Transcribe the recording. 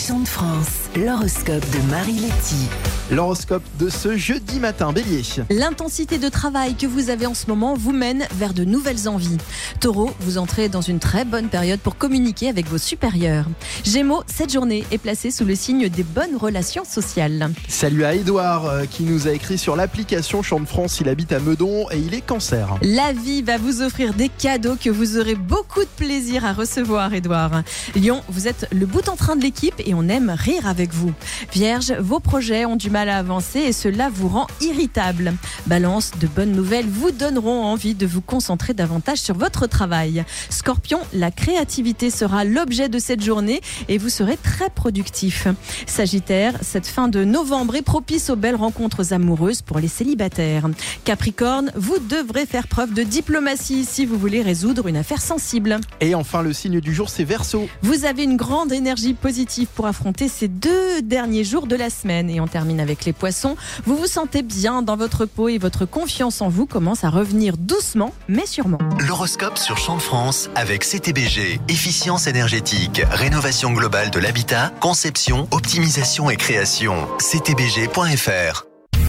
Chant de France, l'horoscope de Marie Letty. L'horoscope de ce jeudi matin, Bélier. L'intensité de travail que vous avez en ce moment vous mène vers de nouvelles envies. Taureau, vous entrez dans une très bonne période pour communiquer avec vos supérieurs. Gémeaux, cette journée est placée sous le signe des bonnes relations sociales. Salut à Édouard qui nous a écrit sur l'application Chant de France. Il habite à Meudon et il est Cancer. La vie va vous offrir des cadeaux que vous aurez beaucoup de plaisir à recevoir, Édouard. Lion, vous êtes le bout en train de l'équipe et on aime rire avec vous. Vierge, vos projets ont du mal à avancer et cela vous rend irritable. Balance, de bonnes nouvelles vous donneront envie de vous concentrer davantage sur votre travail. Scorpion, la créativité sera l'objet de cette journée et vous serez très productif. Sagittaire, cette fin de novembre est propice aux belles rencontres amoureuses pour les célibataires. Capricorne, vous devrez faire preuve de diplomatie si vous voulez résoudre une affaire sensible. Et enfin, le signe du jour, c'est Verseau. Vous avez une grande énergie positive pour affronter ces 2 derniers jours de la semaine. Et on termine avec les poissons. Vous vous sentez bien dans votre peau et votre confiance en vous commence à revenir doucement, mais sûrement. L'horoscope sur Chant de France avec CTBG. Efficience énergétique, rénovation globale de l'habitat, conception, optimisation et création. ctbg.fr